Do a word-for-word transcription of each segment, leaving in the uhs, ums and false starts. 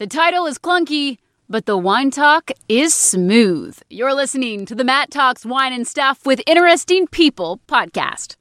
The title is clunky, but the wine talk is smooth. You're listening to the Matt Talks Wine and Stuff with Interesting People podcast.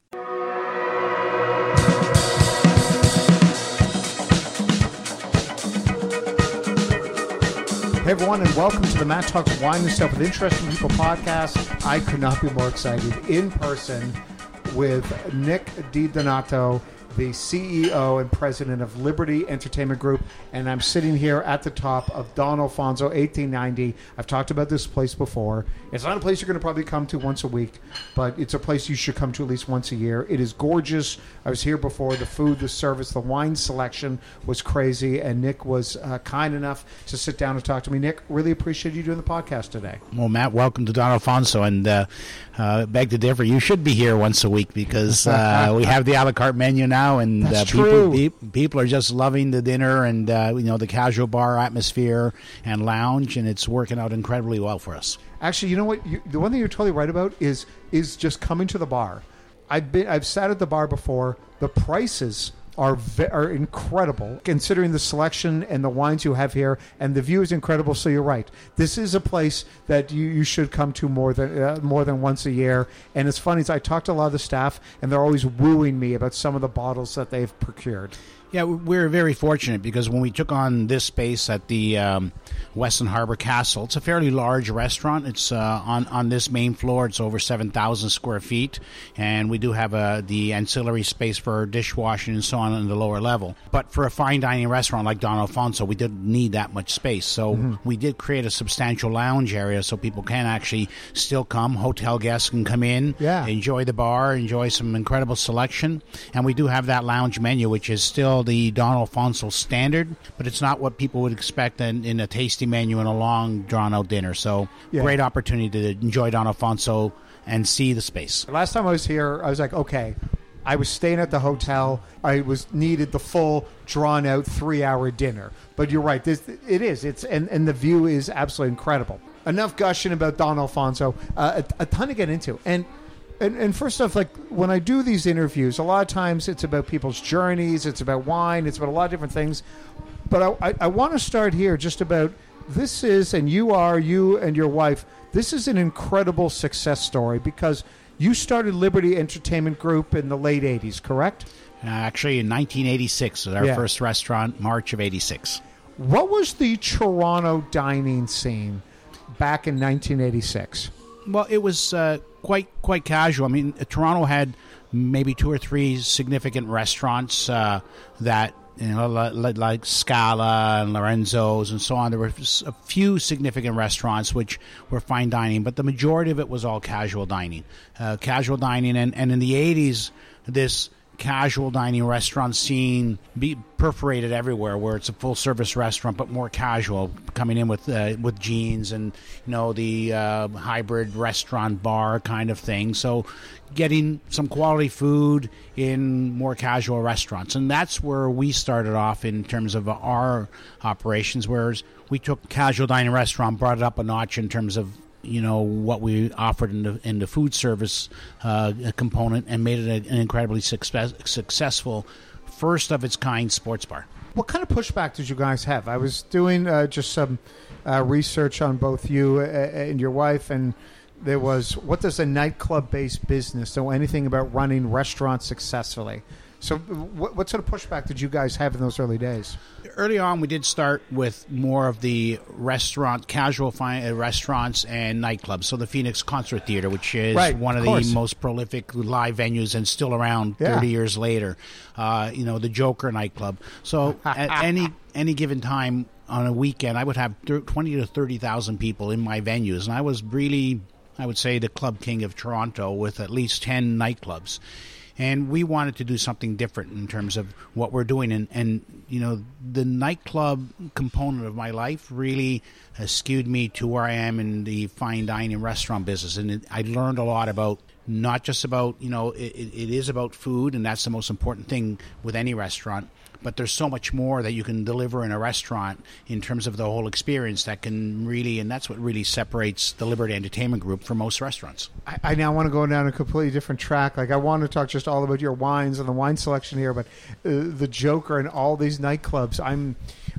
Hey everyone, and welcome to the Matt Talks Wine and Stuff with Interesting People podcast. I could not be more excited in person with Nick DiDonato, the C E O and president of Liberty Entertainment Group, and I'm sitting here at the top of Don Alfonso eighteen ninety. I've talked about this place before. It's not a place you're going to probably come to once a week, but it's a place you should come to at least once a year. It is gorgeous. I was here before. The food, the service, the wine selection was crazy, and Nick was uh, kind enough to sit down and talk to me. Nick, really appreciate you doing the podcast today. Well, Matt, welcome to Don Alfonso, and uh, uh, beg to differ. You should be here once a week because uh, we have the a la carte menu now, and uh, people, pe- people are just loving the dinner and uh, you know the casual bar atmosphere and lounge, and it's working out incredibly well for us. Actually, you know what? You, the one thing you're totally right about is is just coming to the bar. I've been I've sat at the bar before. The prices are ve- are incredible considering the selection and the wines you have here, and the view is incredible. So you're right. This is a place that you, you should come to more than uh, more than once a year. And it's funny, is I talk to a lot of the staff, and they're always wooing me about some of the bottles that they've procured. Yeah, we're very fortunate because when we took on this space at the um, Weston Harbor Castle, it's a fairly large restaurant. It's uh, on, on this main floor. It's over seven thousand square feet, and we do have uh, the ancillary space for dishwashing and so on on the lower level. But for a fine dining restaurant like Don Alfonso, we didn't need that much space. So mm-hmm. we did create a substantial lounge area so people can actually still come. Hotel guests can come in, yeah. enjoy the bar, enjoy some incredible selection. And we do have that lounge menu, which is still the Don Alfonso standard, but it's not what people would expect in, in a tasty menu and a long drawn-out dinner. So yeah. Great opportunity to enjoy Don Alfonso and see the space. Last time I was here, I was like, okay, I was staying at the hotel. I was needed the full drawn-out three-hour dinner. But you're right, this it is. It's and, and the view is absolutely incredible. Enough gushing about Don Alfonso. Uh, a, a ton to get into. And And, and first off, like when I do these interviews, a lot of times it's about people's journeys, it's about wine, it's about a lot of different things. But I, I, I want to start here just about this is, and you are, you and your wife, this is an incredible success story because you started Liberty Entertainment Group in the late eighties, correct? Uh, actually, in nineteen eighty-six was our yeah. first restaurant, March of eighty-six. What was the Toronto dining scene back in nineteen eighty-six? Well, it was uh, quite quite casual. I mean, Toronto had maybe two or three significant restaurants uh, that, you know, like, like Scala and Lorenzo's and so on. There were a few significant restaurants which were fine dining, but the majority of it was all casual dining. Uh, casual dining, and, and in the eighties, this casual dining restaurant scene be perforated everywhere, where it's a full service restaurant but more casual, coming in with uh, with jeans and you know the uh, hybrid restaurant bar kind of thing. So getting some quality food in more casual restaurants, and that's where we started off in terms of our operations. Whereas we took casual dining restaurant, brought it up a notch in terms of you know what we offered in the in the food service uh, component, and made it a, an incredibly success, successful first of its kind sports bar. What kind of pushback did you guys have? I was doing uh, just some uh, research on both you and your wife, and there was, what does a nightclub based business know anything about running restaurants successfully? So what, what sort of pushback did you guys have in those early days? Early on, we did start with more of the restaurant, casual fi- uh, restaurants and nightclubs. So the Phoenix Concert Theater, which is right, one of, of the most prolific live venues and still around yeah. thirty years later. Uh, you know, the Joker nightclub. So at any any given time on a weekend, I would have twenty to thirty thousand people in my venues. And I was really, I would say, the club king of Toronto with at least ten nightclubs. And we wanted to do something different in terms of what we're doing. And, and you know, the nightclub component of my life really has skewed me to where I am in the fine dining restaurant business. And it, I learned a lot about, not just about, you know, it, it is about food, and that's the most important thing with any restaurant. But there's so much more that you can deliver in a restaurant in terms of the whole experience that can really, and that's what really separates the Liberty Entertainment Group from most restaurants. I, I now want to go down a completely different track. Like, I want to talk just all about your wines and the wine selection here, but uh, the Joker and all these nightclubs. I'm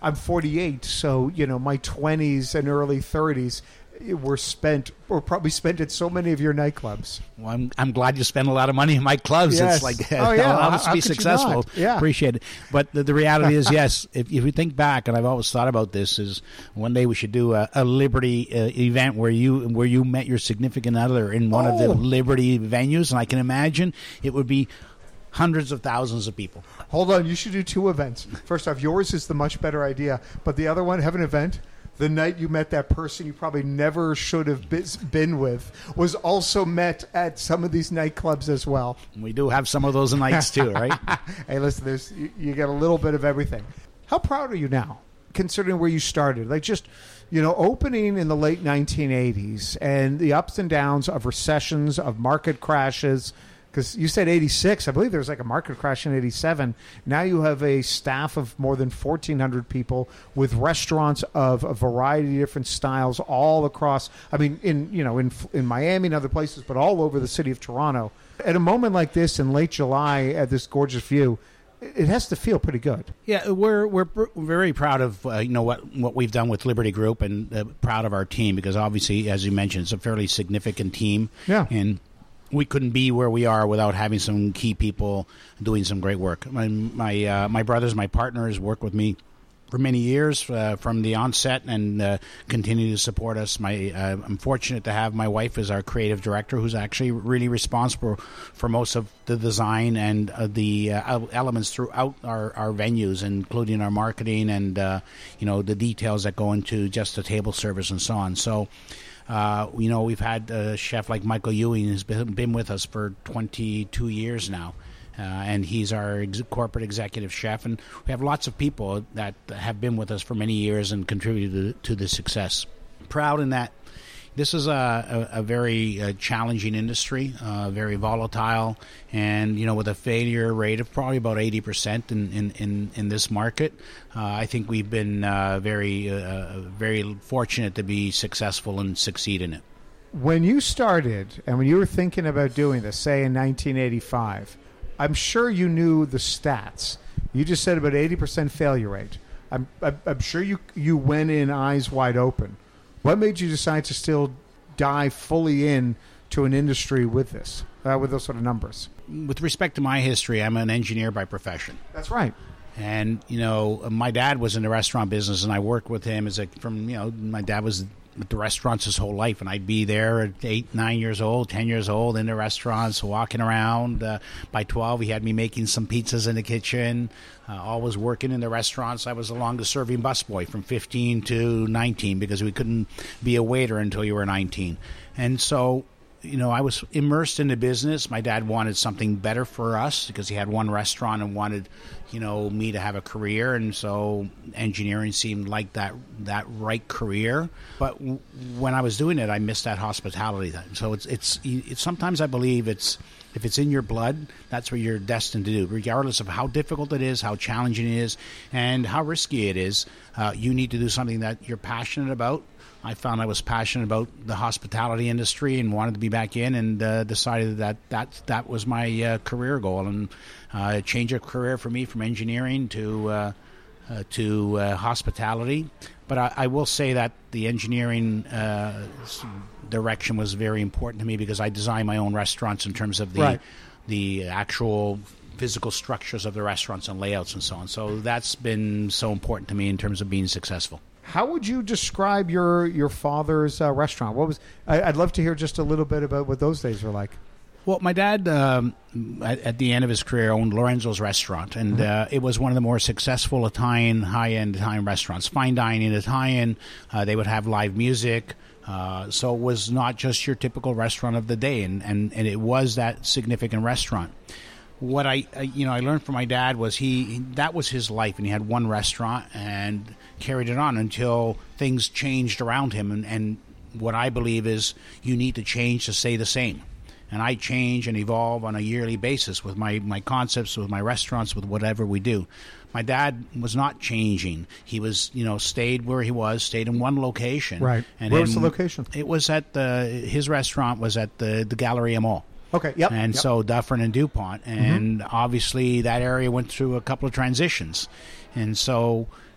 I'm forty-eight, so you know my twenties and early thirties were spent, or probably spent at so many of your nightclubs. Well, I'm I'm glad you spend a lot of money in my clubs. Yes. It's like Oh, yeah. allow How- us to how be could you successful. not? Yeah. Appreciate it. But the, the reality is, yes, if, if you think back, and I've always thought about this, is one day we should do a, a Liberty uh, event where you where you met your significant other in one Oh. of the Liberty venues, and I can imagine it would be hundreds of thousands of people. Hold on, you should do two events. First off, yours is the much better idea, but the other one, have an event the night you met that person you probably never should have bis- been with, was also met at some of these nightclubs as well. We do have some of those nights too, right? Hey, listen, there's you, you get a little bit of everything. How proud are you now, considering where you started? Like just, you know, opening in the late nineteen eighties and the ups and downs of recessions, of market crashes. Because you said eighty-six. I believe there was like a market crash in eighty-seven. Now you have a staff of more than fourteen hundred people with restaurants of a variety of different styles all across. I mean, in you know, in in Miami and other places, but all over the city of Toronto. At a moment like this in late July, at this gorgeous view, it has to feel pretty good. Yeah, we're we're we're very proud of uh, you know what what we've done with Liberty Group, and uh, proud of our team because obviously, as you mentioned, it's a fairly significant team. Yeah. And we couldn't be where we are without having some key people doing some great work. My my uh, my brothers, my partners, work with me for many years uh, from the onset and uh, continue to support us. My uh, I'm fortunate to have my wife as our creative director, who's actually really responsible for most of the design and uh, the uh, elements throughout our, our venues, including our marketing and uh, you know the details that go into just the table service and so on. So. Uh, you know, we've had a chef like Michael Ewing who's been, been with us for twenty-two years now, uh, and he's our ex- corporate executive chef. And we have lots of people that have been with us for many years and contributed to, to the success. Proud in that this is a, a, a very uh, challenging industry, uh, very volatile, and, you know, with a failure rate of probably about eighty percent in, in, in, in this market, uh, I think we've been uh, very, uh, very fortunate to be successful and succeed in it. When you started and when you were thinking about doing this, say in nineteen eighty-five, I'm sure you knew the stats. You just said about eighty percent failure rate. I'm, I'm, I'm sure you you went in eyes wide open. What made you decide to still dive fully in to an industry with this, uh, with those sort of numbers? With respect to my history, I'm an engineer by profession. That's right. And, you know, my dad was in the restaurant business, and I worked with him as a, from, you know, my dad was at the restaurants his whole life, and I'd be there at eight, nine years old, ten years old in the restaurants, walking around. Uh, by twelve, he had me making some pizzas in the kitchen, uh, always working in the restaurants. I was the longest-serving busboy from fifteen to nineteen because we couldn't be a waiter until you were nineteen. And so, you know, I was immersed in the business. My dad wanted something better for us because he had one restaurant and wanted, you know, me to have a career. And so engineering seemed like that that right career. But w- when I was doing it, I missed that hospitality. Then. So it's, it's it's sometimes I believe it's if it's in your blood, that's what you're destined to do, regardless of how difficult it is, how challenging it is, and how risky it is. Uh, you need to do something that you're passionate about. I found I was passionate about the hospitality industry and wanted to be back in, and uh, decided that that, that was my uh, career goal, and uh, change of career for me from engineering to uh, uh, to uh, hospitality. But I, I will say that the engineering uh, direction was very important to me because I design my own restaurants in terms of the Right. the actual physical structures of the restaurants and layouts and so on. So that's been so important to me in terms of being successful. How would you describe your your father's uh, restaurant? What was? I, I'd love to hear just a little bit about what those days were like. Well, my dad, um, at, at the end of his career, owned Lorenzo's restaurant, and Mm-hmm. uh, it was one of the more successful Italian, high-end Italian restaurants. Fine dining Italian, uh, they would have live music, uh, so it was not just your typical restaurant of the day, and, and, and it was that significant restaurant. What I, I, you know, I learned from my dad was he that was his life, and he had one restaurant and carried it on until things changed around him. And, and what I believe is you need to change to stay the same. And I change and evolve on a yearly basis with my, my concepts, with my restaurants, with whatever we do. My dad was not changing. He was, you know, stayed where he was, stayed in one location. Right. And Where was in- the location? It was at the his restaurant was at the the Galleria Mall. Okay. Yep. And yep. so Dufferin and DuPont. And obviously that area went through a couple of transitions. And so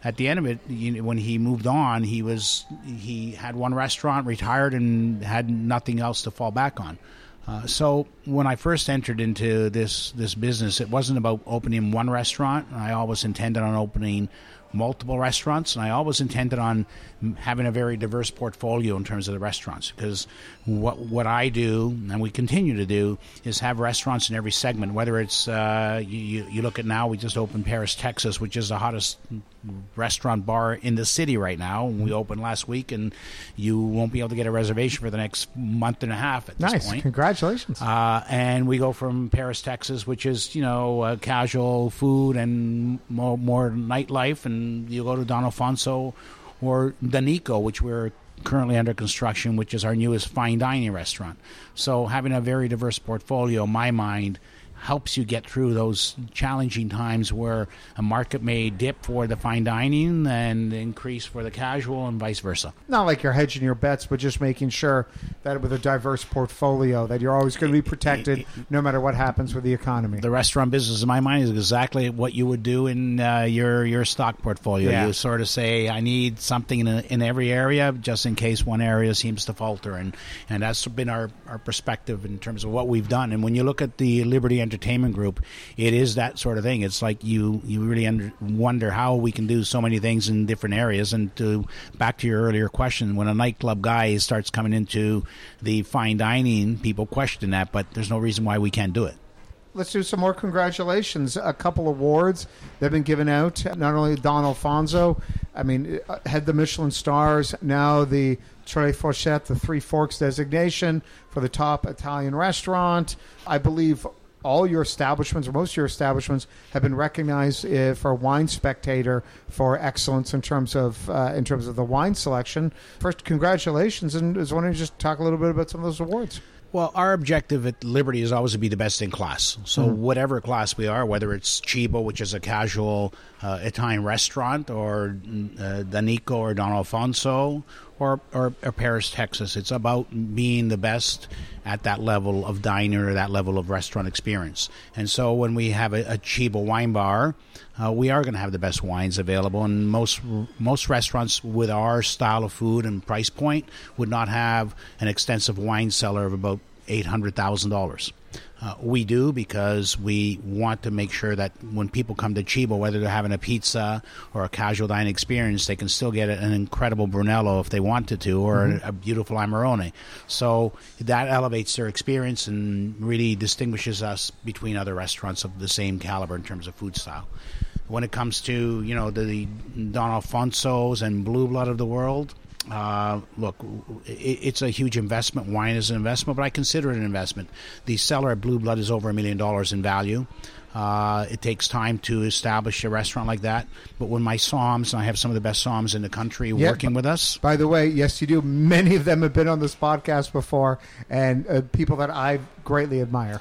at the end of it, you know, when he moved on, he was he had one restaurant, retired, and had nothing else to fall back on. Uh, so when I first entered into this this business, it wasn't about opening one restaurant. I always intended on opening multiple restaurants, and I always intended on having a very diverse portfolio in terms of the restaurants, because what what I do, and we continue to do, is have restaurants in every segment, whether it's, uh, you, you look at now, we just opened Paris, Texas, which is the hottest restaurant bar in the city right now. We opened last week, and you won't be able to get a reservation for the next month and a half at this nice. point. Congratulations. Uh, and we go from Paris, Texas, which is, you know, uh, casual food and more, more nightlife, and you go to Don Alfonso or Danico, which we're currently under construction, which is our newest fine dining restaurant. So having a very diverse portfolio, in my mind, helps you get through those challenging times where a market may dip for the fine dining and increase for the casual, and vice versa. Not like you're hedging your bets, but just making sure that with a diverse portfolio that you're always going to be protected no matter what happens with the economy. The restaurant business, in my mind, is exactly what you would do in uh, your your stock portfolio. Yeah. You sort of say, I need something in, a, in every area, just in case one area seems to falter. And, and that's been our, our perspective in terms of what we've done. And when you look at the Liberty Entertainment Group, it is that sort of thing. It's like you, you really under, wonder how we can do so many things in different areas. And to back to your earlier question, when a nightclub guy starts coming into the fine dining, people question that, but there's no reason why we can't do it. Let's do some more congratulations. A couple awards that have been given out. Not only Don Alfonso, I mean, had the Michelin stars, now the Tre Fourchettes, the Three Forks designation for the top Italian restaurant. I believe all your establishments, or most of your establishments, have been recognized uh, for Wine Spectator for excellence in terms of uh, in terms of the wine selection. First, congratulations, and I was wondering, just talk a little bit about some of those awards. Well, our objective at Liberty is always to be the best in class. So mm-hmm. whatever class we are, whether it's Cibo, which is a casual uh, Italian restaurant, or uh, Danico or Don Alfonso, or, or, or Paris, Texas, it's about being the best at that level of diner or that level of restaurant experience. And so when we have a, a Cibo wine bar, uh, we are going to have the best wines available. And most most restaurants with our style of food and price point would not have an extensive wine cellar of about eight hundred thousand dollars. Uh, we do, because we want to make sure that when people come to Cibo, whether they're having a pizza or a casual dining experience, they can still get an incredible Brunello if they wanted to, or mm-hmm. a, a beautiful Amarone. So that elevates their experience and really distinguishes us between other restaurants of the same caliber in terms of food style. When it comes to, you know, the Don Alfonso's and Blue Blood of the world, Uh, look, it, it's a huge investment. Wine is an investment, but I consider it an investment. The cellar at Blue Blood is over a million dollars in value. Uh, it takes time to establish a restaurant like that. But when my Somms, and I have some of the best Somms in the country yeah, working with us. By the way, yes, you do. Many of them have been on this podcast before, and uh, people that I greatly admire.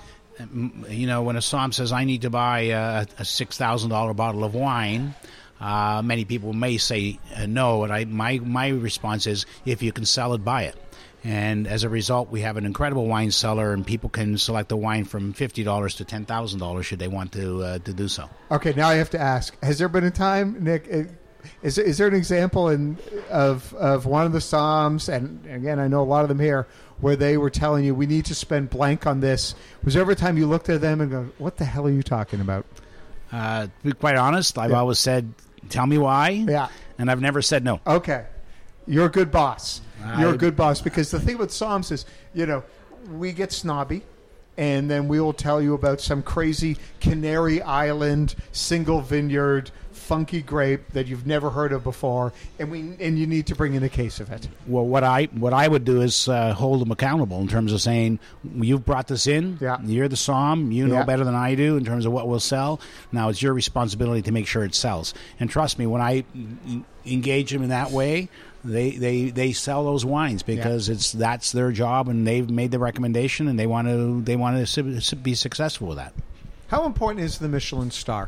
You know, when a Somm says, I need to buy a, a six thousand dollars bottle of wine, Uh, many people may say uh, no, and I, my my response is, if you can sell it, buy it. And as a result, we have an incredible wine cellar, and people can select the wine from fifty dollars to ten thousand dollars should they want to uh, to do so. Okay, now I have to ask: has there been a time, Nick? Is is there an example in of of one of the Somms, and again, I know a lot of them here, where they were telling you we need to spend blank on this? Was there ever a time you looked at them and go, "What the hell are you talking about?" Uh, to be quite honest, I've yeah. always said, tell me why, yeah, and I've never said no. Okay. You're a good boss. I, You're a good boss, because the thing with Somms is, you know, we get snobby, and then we will tell you about some crazy Canary Island single vineyard funky grape that you've never heard of before, and we and you need to bring in a case of it. Well, what I what I would do is uh, hold them accountable in terms of saying, you've brought this in, yeah. you're the Somm, you know yeah. better than I do in terms of what will sell. Now it's your responsibility to make sure it sells. And trust me, when I engage them in that way, they they, they sell those wines, because yeah. it's that's their job, and they've made the recommendation, and they want to they want to be successful with that. How important is the Michelin star?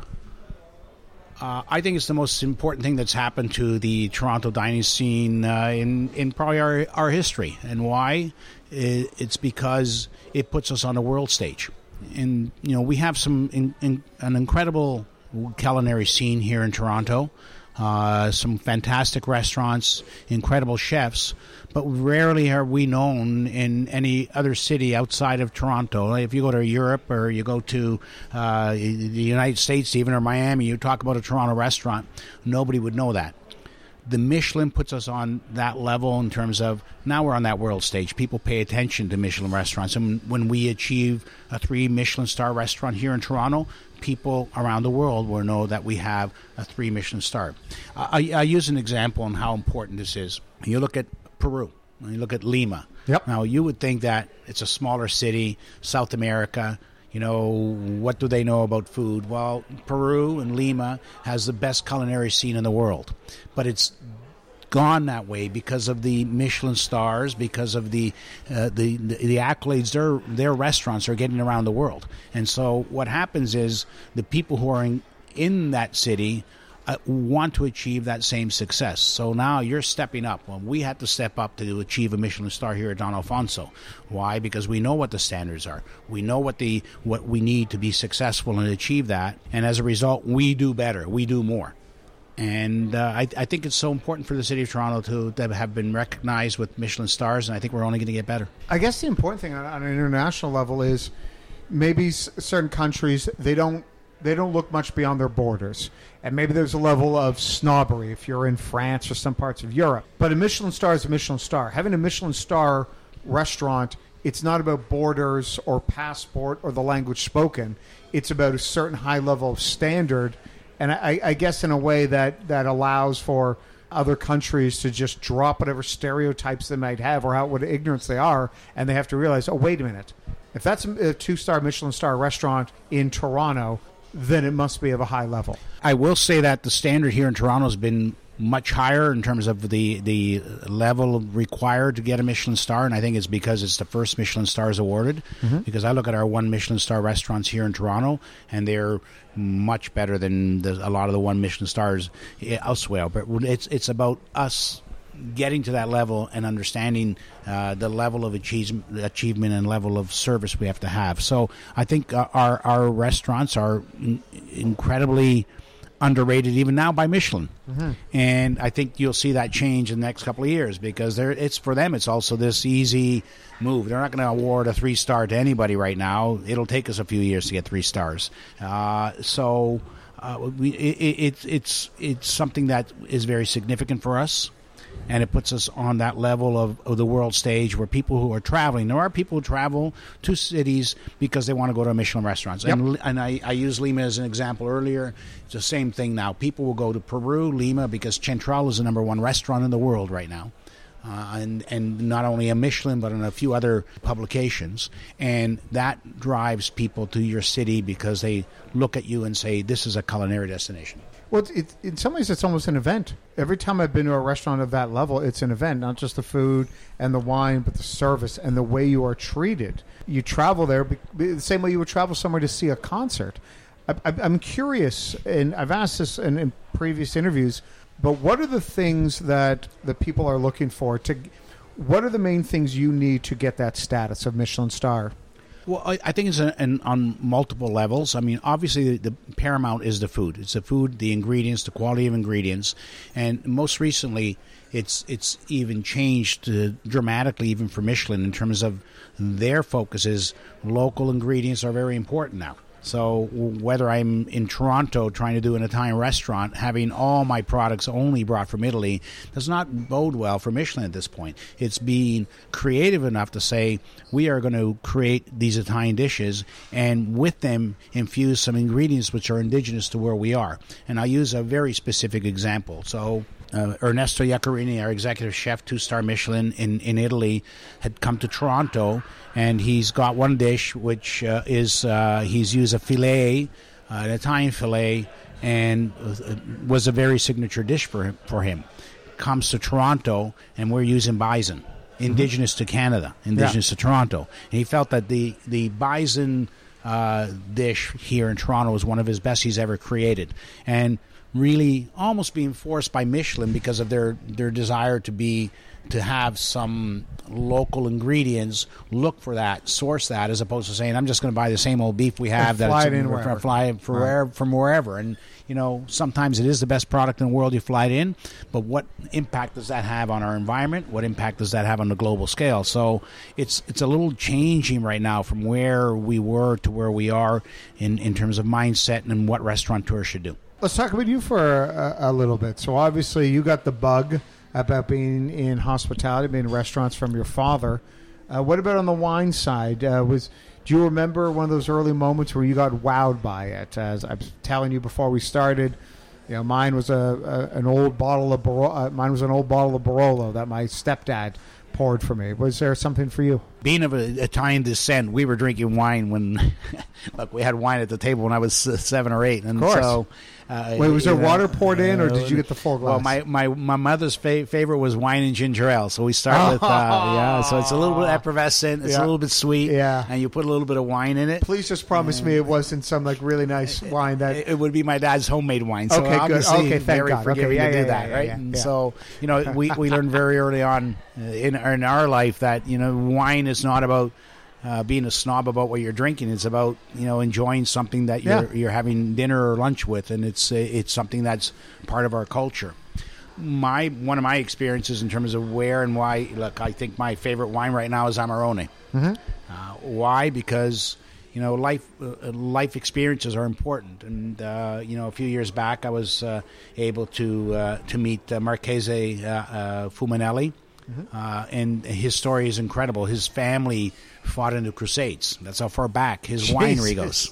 Uh, I think it's the most important thing that's happened to the Toronto dining scene uh, in, in probably our, our history. And why? It's because it puts us on the world stage. And, you know, we have some in, in, an incredible culinary scene here in Toronto. uh, some fantastic restaurants, incredible chefs, but rarely are we known in any other city outside of Toronto. If you go to Europe or you go to uh, the United States even, or Miami, you talk about a Toronto restaurant, nobody would know that. The Michelin puts us on that level in terms of now we're on that world stage. People pay attention to Michelin restaurants. And when we achieve a three Michelin star restaurant here in Toronto, people around the world will know that we have a three Michelin star. I, I use an example on how important this is. You look at Peru, you look at Lima. Yep. Now, you would think that it's a smaller city, South America. You know, what do they know about food? Well, Peru and Lima has the best culinary scene in the world. But it's gone that way because of the Michelin stars, because of the uh, the, the the accolades their their restaurants are getting around the world. And so what happens is the people who are in, in that city Uh, want to achieve that same success. So now you're stepping up. Well, we had to step up to achieve a Michelin star here at Don Alfonso. Why? Because we know what the standards are. We know what the what we need to be successful and achieve that. And as a result, we do better. We do more. And uh, I, I think it's so important for the city of Toronto to, to have been recognized with Michelin stars, and I think we're only going to get better. I guess the important thing on, on an international level is maybe s- certain countries, they don't They don't look much beyond their borders. And maybe there's a level of snobbery if you're in France or some parts of Europe. But a Michelin star is a Michelin star. Having a Michelin star restaurant, it's not about borders or passport or the language spoken. It's about a certain high level of standard. And I, I guess in a way that, that allows for other countries to just drop whatever stereotypes they might have or how what ignorance they are, and they have to realize, oh, wait a minute. If that's a two-star Michelin star restaurant in Toronto, then it must be of a high level. I will say that the standard here in Toronto has been much higher in terms of the, the level required to get a Michelin star, and I think it's because it's the first Michelin stars awarded. Mm-hmm. Because I look at our one Michelin star restaurants here in Toronto, and they're much better than the, a lot of the one Michelin stars elsewhere. But it's it's about us getting to that level and understanding uh, the level of achievement, achievement and level of service we have to have. So I think uh, our our restaurants are in- incredibly underrated even now by Michelin. Mm-hmm. And I think you'll see that change in the next couple of years because they're, it's for them, it's also this easy move. They're not going to award a three-star to anybody right now. It'll take us a few years to get three stars. Uh, so uh, we, it, it, it's it's something that is very significant for us. And it puts us on that level of, of the world stage where people who are traveling, there are people who travel to cities because they want to go to Michelin restaurants. Yep. And, and I, I used Lima as an example earlier. It's the same thing now. People will go to Peru, Lima, because Central is the number one restaurant in the world right now. Uh, and, and not only a Michelin, but in a few other publications. And that drives people to your city because they look at you and say, this is a culinary destination. Well, it's, it, in some ways, it's almost an event. Every time I've been to a restaurant of that level, it's an event, not just the food and the wine, but the service and the way you are treated. You travel there the same way you would travel somewhere to see a concert. I, I, I'm curious, and I've asked this in, in previous interviews, but what are the things that the people are looking for? To, what are the main things you need to get that status of Michelin star? Well, I, I think it's a, an, on multiple levels. I mean, obviously, the, the paramount is the food. It's the food, the ingredients, the quality of ingredients. And most recently, it's it's even changed uh, dramatically, even for Michelin, in terms of their focus is local ingredients are very important now. So whether I'm in Toronto trying to do an Italian restaurant, having all my products only brought from Italy does not bode well for Michelin at this point. It's being creative enough to say we are going to create these Italian dishes and with them infuse some ingredients which are indigenous to where we are. And I use a very specific example. So Uh, Ernesto Iaccarini, our executive chef, two-star Michelin in, in Italy, had come to Toronto, and he's got one dish which uh, is uh, he's used a filet, uh, an Italian filet, and uh, was a very signature dish for him, for him. Comes to Toronto, and we're using bison, indigenous mm-hmm. to Canada, indigenous yeah. to Toronto. And he felt that the, the bison uh, dish here in Toronto was one of his best he's ever created. And really almost being forced by Michelin because of their, their desire to be to have some local ingredients, look for that, source that, as opposed to saying, I'm just going to buy the same old beef we have. And that fly it's, it in for, wherever. fly for Right. wherever, from wherever. And, you know, sometimes it is the best product in the world you fly it in, but what impact does that have on our environment? What impact does that have on the global scale? So it's it's a little changing right now from where we were to where we are in, in terms of mindset and what restaurateurs should do. Let's talk about you for a, a little bit. So obviously you got the bug about being in hospitality, being in restaurants from your father. Uh, what about on the wine side? Uh, was do you remember one of those early moments where you got wowed by it? As I was telling you before we started, you know, mine was a, a an old bottle of Bar- uh, mine was an old bottle of Barolo that my stepdad poured for me. Was there something for you? Being of a Italian descent, we were drinking wine when, look, we had wine at the table when I was seven or eight, and Of course. so. Uh, Wait, was there you know, water poured in, or uh, did you get the full glass? Well, my my, my mother's fa- favorite was wine and ginger ale, so we start with uh, yeah. So it's a little bit effervescent, it's Yeah. a little bit sweet, Yeah. and you put a little bit of wine in it. Please just promise me it wasn't some like really nice wine that. It, it would be my dad's homemade wine, so Okay, good. obviously Okay, thank very God. forgiving Okay, yeah, to do yeah, that, yeah, right? yeah, And yeah. so you know, we we learned very early on uh, in in our life that you know wine is not about. Uh, being a snob about what you're drinking, it's about you know enjoying something that you're Yeah. you're having dinner or lunch with, and it's uh, it's something that's part of our culture. My one of my experiences in terms of where and why. Look, I think my favorite wine right now is Amarone. Mm-hmm. Uh, why? Because you know life uh, life experiences are important, and uh, you know a few years back I was uh, able to uh, to meet uh, Marchese uh, uh, Fumanelli. Mm-hmm. Uh, and his story is incredible. His family fought in the Crusades. That's how far back his winery goes.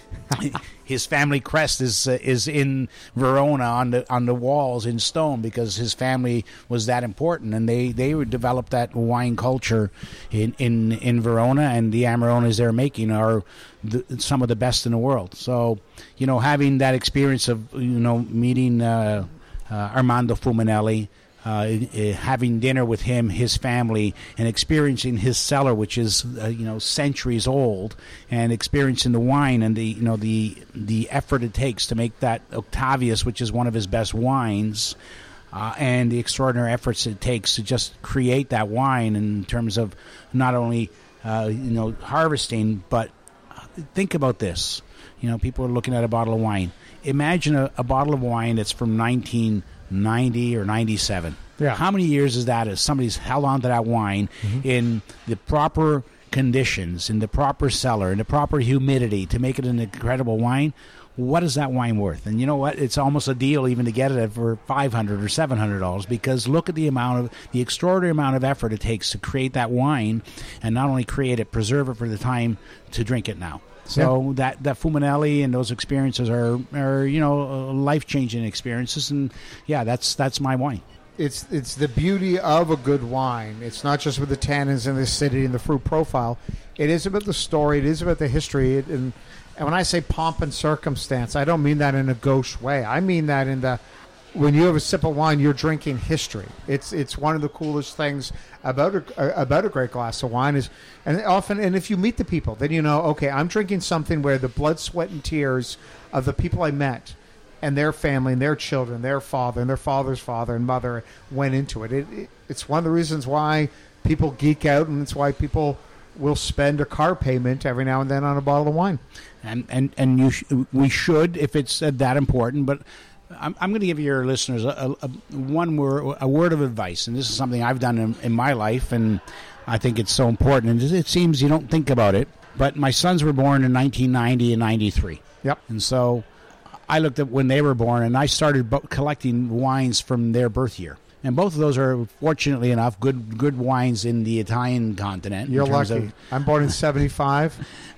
His family crest is uh, is in Verona on the on the walls in stone because his family was that important, and they they would develop that wine culture in in, in Verona, and the Amarones they're making are the, some of the best in the world. So you know, having that experience of you know meeting uh, uh, Armando Fumanelli. Uh, having dinner with him, his family, and experiencing his cellar, which is uh, you know centuries old, and experiencing the wine and the you know the the effort it takes to make that Octavius, which is one of his best wines, uh, and the extraordinary efforts it takes to just create that wine in terms of not only uh, you know harvesting, but think about this. You know, people are looking at a bottle of wine. Imagine a, a bottle of wine that's from nineteen ninety or ninety-seven. Yeah. How many years is that as somebody's held on to that wine mm-hmm. in the proper conditions, in the proper cellar, in the proper humidity to make it an incredible wine? What is that wine worth? And you know what? It's almost a deal even to get it for five hundred dollars or seven hundred dollars because look at the amount of, the extraordinary amount of effort it takes to create that wine and not only create it, preserve it for the time to drink it now. So yeah. that, that Fumanelli and those experiences are, are you know, life-changing experiences. And, yeah, that's that's my wine. It's it's the beauty of a good wine. It's not just with the tannins and the acidity and the fruit profile. It is about the story. It is about the history. It, and, and when I say pomp and circumstance, I don't mean that in a gauche way. I mean that in the... When you have a sip of wine, you're drinking history. It's it's one of the coolest things about a, about a great glass of wine is, and often, and if you meet the people, then you know, okay, I'm drinking something where the blood, sweat, and tears of the people I met, and their family, and their children, their father, and their father's father and mother went into it. It, it it's one of the reasons why people geek out, and it's why people will spend a car payment every now and then on a bottle of wine. And and and you sh- we should if it's uh, that important, but. I'm, I'm going to give your listeners a, a, a one word, a word of advice, and this is something I've done in, in my life, and I think it's so important. And it, it seems you don't think about it, but my sons were born in nineteen ninety and ninety-three. Yep. And so I looked at when they were born, and I started bo- collecting wines from their birth year. And both of those are, fortunately enough, good good wines in the Italian continent. You're lucky. Of, I'm born in seventy-five.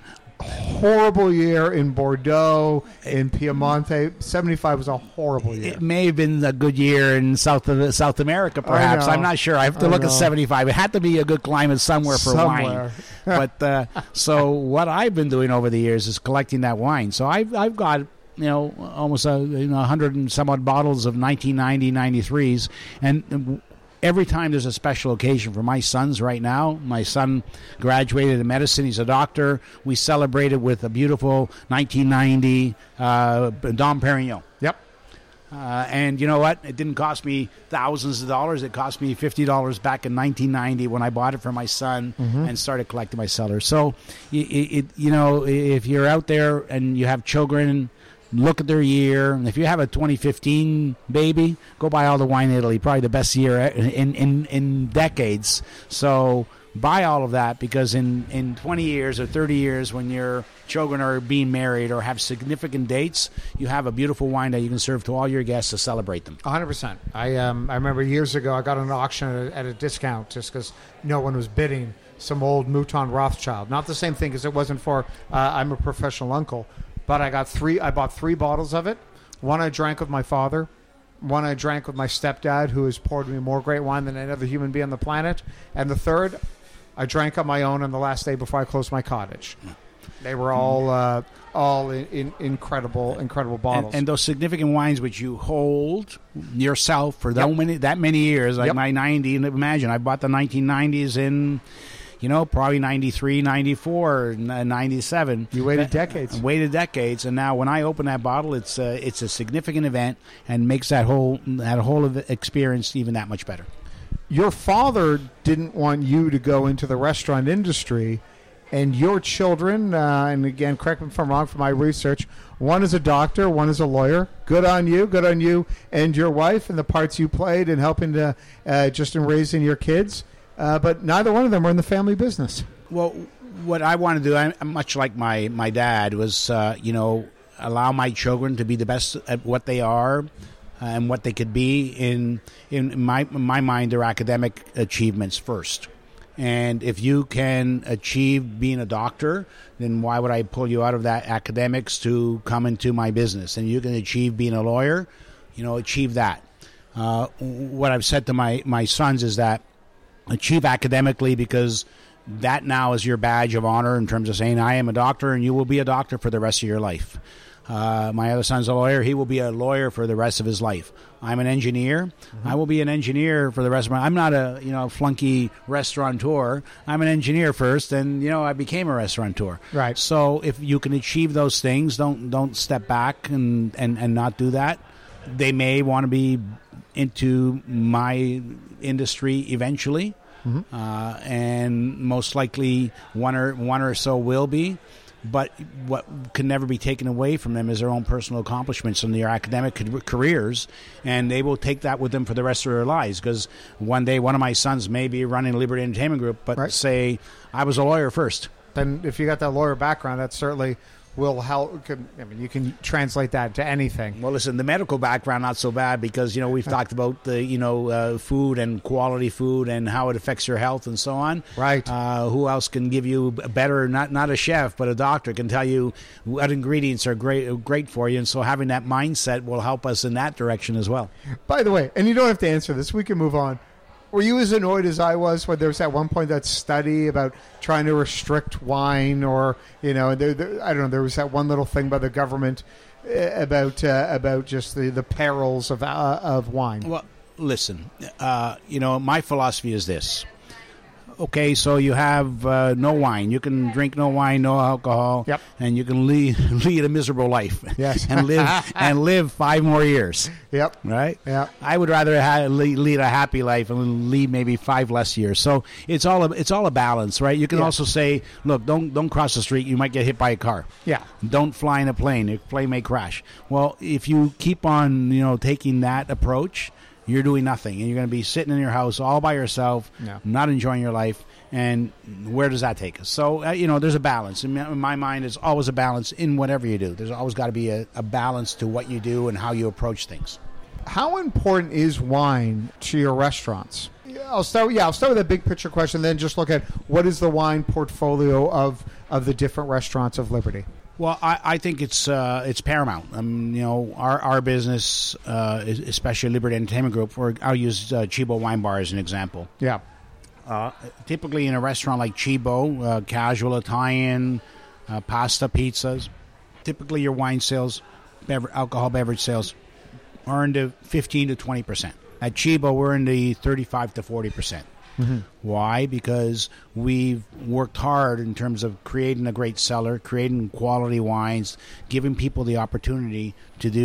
Horrible year in Bordeaux, in Piemonte. seventy-five was a horrible year. It may have been a good year in South of, South America, perhaps. I'm not sure. I have to I look know. at seventy-five. It had to be a good climate somewhere for somewhere. wine. But uh, so what I've been doing over the years is collecting that wine. So I've I've got you know almost a you know hundred and some odd bottles of nineteen ninety, ninety-threes, and. Every time there's a special occasion for my sons right now, my son graduated in medicine. He's a doctor. We celebrated with a beautiful nineteen ninety uh, Dom Perignon. Yep. Uh, and you know what? It didn't cost me thousands of dollars. It cost me fifty dollars back in nineteen ninety when I bought it for my son mm-hmm. and started collecting my cellars. So, it, it, you know, if you're out there and you have children, look at their year. If you have a twenty fifteen baby, go buy all the wine in Italy. Probably the best year in, in, in decades. So buy all of that, because in, in twenty years or thirty years, when your children are being married or have significant dates, you have a beautiful wine that you can serve to all your guests to celebrate them. one hundred percent. I um I remember years ago I got an auction at a, at a discount just because no one was bidding, some old Mouton Rothschild. Not the same thing, because it wasn't for, uh, I'm a professional uncle, but I got three, I bought three bottles of it. One I drank with my father. One I drank with my stepdad, who has poured me more great wine than any other human being on the planet. And the third, I drank on my own on the last day before I closed my cottage. They were all uh, all in, in incredible, incredible bottles. And, and those significant wines which you hold yourself for that, yep. many, that many years, like yep. my ninety, imagine, I bought the nineteen nineties in, you know, probably ninety-three, ninety-four, ninety-seven. You waited decades. I waited decades, and now when I open that bottle, it's uh, it's a significant event and makes that whole that whole experience even that much better. Your father didn't want you to go into the restaurant industry, and your children, uh, and again, correct me if I'm wrong from my research, one is a doctor, one is a lawyer. Good on you, good on you and your wife and the parts you played in helping to uh, just in raising your kids. Uh, but neither one of them are in the family business. Well, what I want to do, I, much like my, my dad, was, uh, you know, allow my children to be the best at what they are and what they could be in in my in my mind, their academic achievements first. And if you can achieve being a doctor, then why would I pull you out of that academics to come into my business? And you can achieve being a lawyer, you know, achieve that. Uh, what I've said to my, my sons is that achieve academically, because that now is your badge of honor in terms of saying, I am a doctor and you will be a doctor for the rest of your life. Uh, my other son's a lawyer. He will be a lawyer for the rest of his life. I'm an engineer. Mm-hmm. I will be an engineer for the rest of my life. I'm not a, you know, flunky restaurateur. I'm an engineer first, and, you know, I became a restaurateur. Right. So if you can achieve those things, don't don't step back and, and, and not do that. They may want to be into my industry eventually, mm-hmm. uh, and most likely one or one or so will be. But what can never be taken away from them is their own personal accomplishments and their academic careers, and they will take that with them for the rest of their lives. Because one day, one of my sons may be running Liberty Entertainment Group, but right. say, I was a lawyer first. Then if you got that lawyer background, that certainly will help. I mean, you can translate that to anything. Well, listen, the medical background, not so bad, because, you know, we've talked about the, you know, uh, food and quality food and how it affects your health and so on. Right. Uh, who else can give you a better, not not a chef, but a doctor can tell you what ingredients are great great for you. And so having that mindset will help us in that direction as well. By the way, and you don't have to answer this, we can move on. Were you as annoyed as I was when there was at one point that study about trying to restrict wine, or, you know, there, there, I don't know, there was that one little thing by the government about uh, about just the, the perils of uh, of wine? Well, listen, uh, you know, my philosophy is this. Okay, so you have uh, no wine. You can drink no wine, no alcohol, yep. and you can lead, lead a miserable life. Yes. and live and live five more years. Yep. Right? Yeah. I would rather ha- lead a happy life and lead maybe five less years. So it's all a, it's all a balance, right? You can yeah. also say, look, don't don't cross the street. You might get hit by a car. Yeah. Don't fly in a plane. A plane may crash. Well, if you keep on, you know, taking that approach, you're doing nothing, and you're going to be sitting in your house all by yourself, yeah. not enjoying your life. And where does that take us? So, uh, you know, there's a balance. In my, in my mind, there's always a balance in whatever you do. There's always got to be a, a balance to what you do and how you approach things. How important is wine to your restaurants? I'll start. Yeah, I'll start with a big picture question, then just look at what is the wine portfolio of of the different restaurants of Liberty. Well, I, I think it's uh, it's paramount. Um, you know, our our business, uh, especially Liberty Entertainment Group, or I'll use uh, Cibo Wine Bar as an example. Yeah. Uh, typically, in a restaurant like Cibo, uh, casual Italian, uh, pasta, pizzas, typically your wine sales, bever- alcohol beverage sales, are in the fifteen to twenty percent. At Cibo, we're in the thirty-five to forty percent. Mm-hmm. Why? Because we've worked hard in terms of creating a great cellar, creating quality wines, giving people the opportunity to do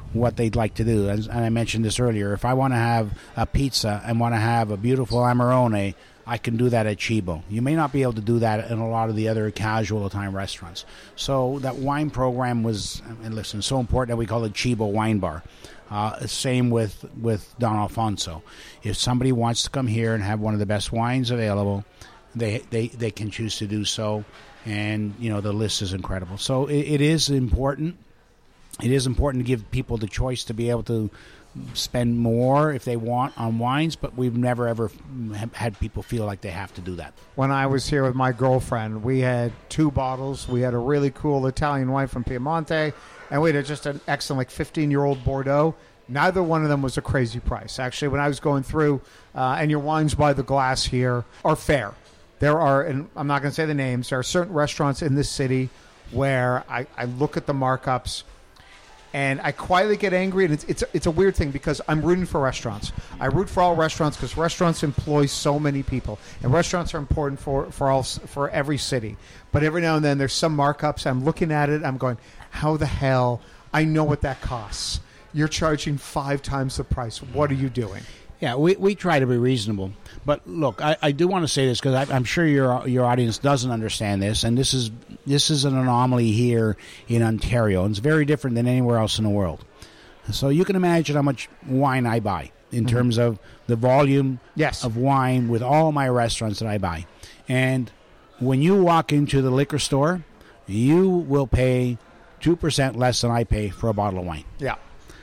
what they'd like to do. As, and I mentioned this earlier. If I want to have a pizza and want to have a beautiful Amarone, I can do that at Cibo. You may not be able to do that in a lot of the other casual time restaurants. So that wine program was, and listen, so important that we call it Cibo Wine Bar. Uh, same with, with Don Alfonso. If somebody wants to come here and have one of the best wines available, they they, they can choose to do so. And, you know, the list is incredible. So it, it is important. It is important to give people the choice to be able to spend more if they want on wines, but we've never ever had people feel like they have to do that. When I was here with my girlfriend, we had two bottles. We had a really cool Italian wine from Piemonte, and we had just an excellent like fifteen-year-old Bordeaux. Neither one of them was a crazy price. Actually, when I was going through, uh, and your wines by the glass here are fair. There are, and I'm not going to say the names, there are certain restaurants in this city where I, I look at the markups and I quietly get angry, and it's it's it's a weird thing because I'm rooting for restaurants. I root for all restaurants because restaurants employ so many people, and restaurants are important for for all for every city. But every now and then, there's some markups. I'm looking at it. I'm going, how the hell? I know what that costs. You're charging five times the price. What are you doing? Yeah, we, we try to be reasonable. But look, I, I do want to say this because I'm sure your your audience doesn't understand this, and this is this is an anomaly here in Ontario, and it's very different than anywhere else in the world. So you can imagine how much wine I buy in mm-hmm. terms of the volume yes. of wine with all my restaurants that I buy. And when you walk into the liquor store, you will pay two percent less than I pay for a bottle of wine. Yeah.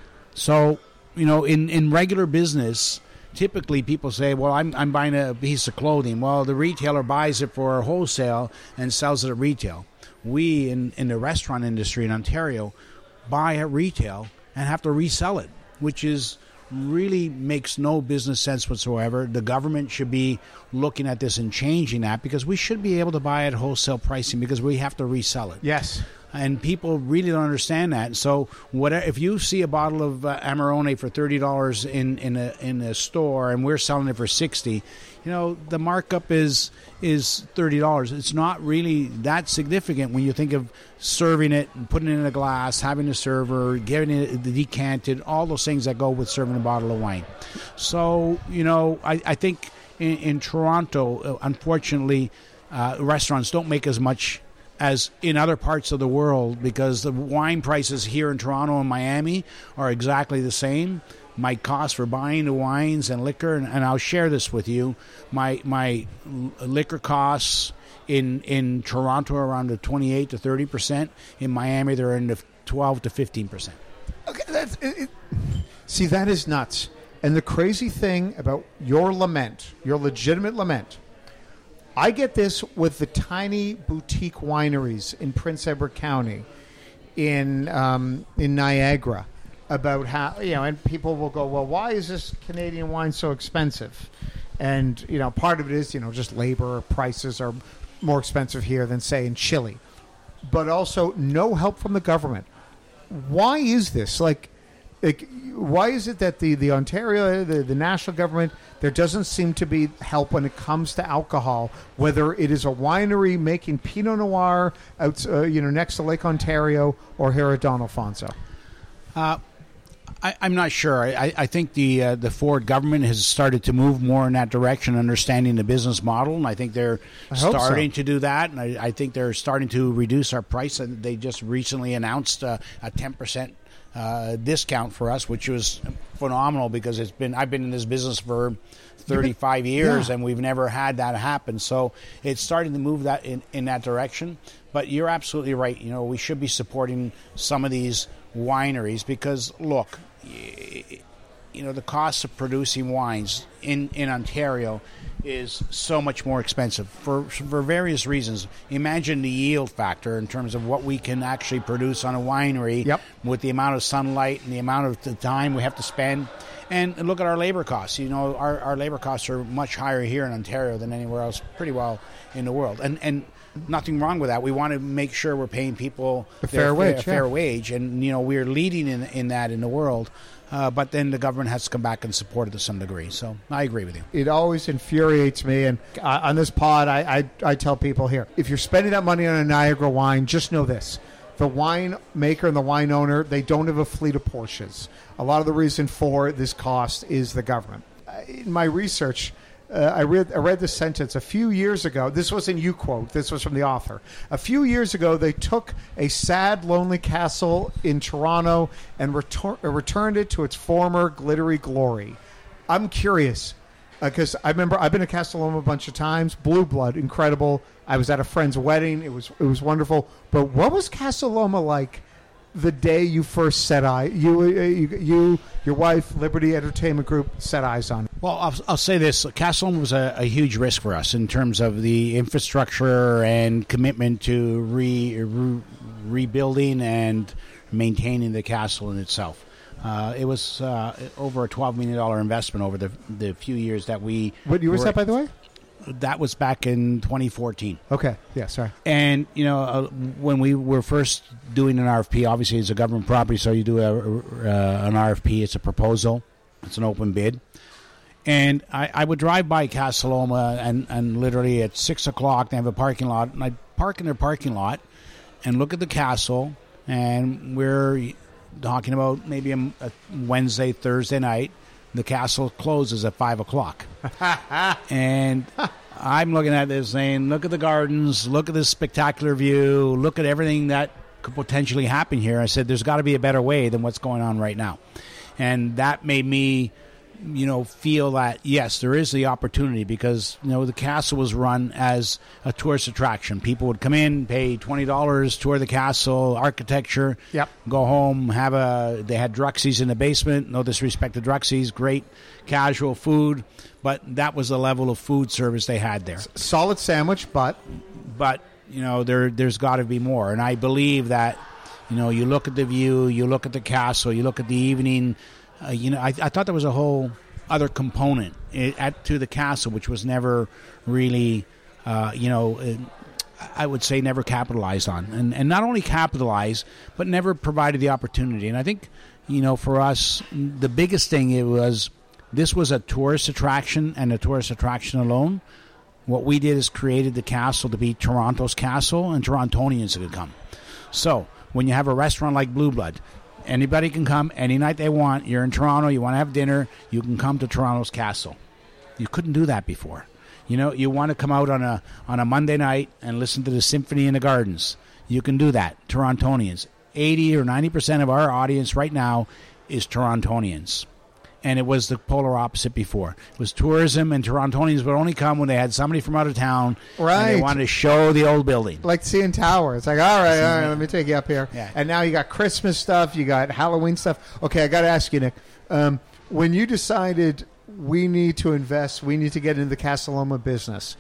So, you know, in, in regular business, typically people say, well, I'm I'm buying a piece of clothing. Well, the retailer buys it for wholesale and sells it at retail. We, in, in the restaurant industry in Ontario, buy at retail and have to resell it, which is really makes no business sense whatsoever. The government should be looking at this and changing that because we should be able to buy at wholesale pricing because we have to resell it. Yes. And people really don't understand that. So, whatever, if you see a bottle of uh, Amarone for thirty dollars in in a in a store, and we're selling it for sixty, you know the markup is is thirty dollars. It's not really that significant when you think of serving it and putting it in a glass, having a server, getting it decanted, all those things that go with serving a bottle of wine. So, you know, I, I think in, in Toronto, unfortunately, uh, restaurants don't make as much as in other parts of the world because the wine prices here in Toronto and Miami are exactly the same. My cost for buying the wines and liquor, and, and I'll share this with you, my my liquor costs in in Toronto are around the twenty-eight to thirty percent. In Miami, they're in the twelve to fifteen percent. Okay, that's it, it, see, that is nuts. And the crazy thing about your lament, your legitimate lament, I get this with the tiny boutique wineries in Prince Edward County, in um, in Niagara, about how, you know, and people will go, well, why is this Canadian wine so expensive? And, you know, part of it is, you know, just labor prices are more expensive here than, say, in Chile. But also no help from the government. Why is this? Like, like why is it that the, the Ontario, the, the national government, there doesn't seem to be help when it comes to alcohol, whether it is a winery making Pinot Noir out, uh, you know, next to Lake Ontario or here at Don Alfonso? Uh, I, I'm not sure. I, I think the uh, the Ford government has started to move more in that direction, understanding the business model, and I think they're I hope starting so. to do that. And I, I think they're starting to reduce our price. And they just recently announced uh, a ten percent uh, discount for us, which was phenomenal because it's been I've been in this business for thirty-five years, yeah. and we've never had that happen. So it's starting to move that in, in that direction. But you're absolutely right. You know, we should be supporting some of these wineries because, look, you know, the cost of producing wines in, in Ontario is so much more expensive for for various reasons. Imagine the yield factor in terms of what we can actually produce on a winery yep. with the amount of sunlight and the amount of the time we have to spend. And look at our labor costs. You know, our, our labor costs are much higher here in Ontario than anywhere else pretty well in the world. And and nothing wrong with that. We want to make sure we're paying people a fair wage, a fair yeah. wage, and you know we're leading in in that in the world. Uh, but then the government has to come back and support it to some degree. So I agree with you. It always infuriates me, and uh, on this pod, I, I I tell people here: if you're spending that money on a Niagara wine, just know this: the wine maker and the wine owner, they don't have a fleet of Porsches. A lot of the reason for this cost is the government. In my research, uh, I read I read this sentence a few years ago. This wasn't you quote. This was from the author. A few years ago, they took a sad, lonely castle in Toronto and retor- returned it to its former glittery glory. I'm curious because uh, I remember I've been to Casa Loma a bunch of times. Blue Blood, incredible. I was at a friend's wedding. It was it was wonderful. But what was Casa Loma like the day you first set eye? You, uh, you, you your wife, Liberty Entertainment Group, set eyes on it. Well, I'll, I'll say this. Casa Loma was a, a huge risk for us in terms of the infrastructure and commitment to re, re, rebuilding and maintaining the castle in itself. Uh, it was uh, over a twelve million dollars investment over the the few years that we... What year was that, by the way? That was back in twenty fourteen. Okay, yeah, sorry. And, you know, uh, when we were first doing an R F P, obviously it's a government property, so you do a, uh, an R F P, it's a proposal, it's an open bid. And I, I would drive by Casa Loma, and, and literally at six o'clock, they have a parking lot, and I'd park in their parking lot and look at the castle, and we're talking about maybe a, a Wednesday, Thursday night. The castle closes at five o'clock. And I'm looking at this saying, look at the gardens, look at this spectacular view, look at everything that could potentially happen here. I said, there's got to be a better way than what's going on right now. And that made me, you know, feel that, yes, there is the opportunity because, you know, the castle was run as a tourist attraction. People would come in, pay twenty dollars, tour the castle, architecture, yep. go home, have a, they had Druxies in the basement, no disrespect to Druxies, great casual food, but that was the level of food service they had there. Solid sandwich, but... But, you know, there, there's got to be more. And I believe that, you know, you look at the view, you look at the castle, you look at the evening... Uh, you know, I, I thought there was a whole other component at to the castle, which was never really, uh, you know, uh, I would say never capitalized on, and and not only capitalized, but never provided the opportunity. And I think, you know, for us, the biggest thing it was this was a tourist attraction, and a tourist attraction alone. What we did is created the castle to be Toronto's castle, and Torontonians could come. So when you have a restaurant like Blue Blood. Anybody can come any night they want. You're in Toronto, you want to have dinner, you can come to Toronto's castle. You couldn't do that before. You know, you want to come out on a on a Monday night and listen to the Symphony in the Gardens. You can do that. Torontonians. eighty or ninety percent of our audience right now is Torontonians. And it was the polar opposite before. It was tourism, and Torontonians would only come when they had somebody from out of town. Right. And they wanted to show the old building. Like C N Tower. It's like, all right, all right, let me take you up here. Yeah. And now you got Christmas stuff, you got Halloween stuff. Okay, I got to ask you, Nick. Um, when you decided we need to invest, we need to get into the Casa Loma business,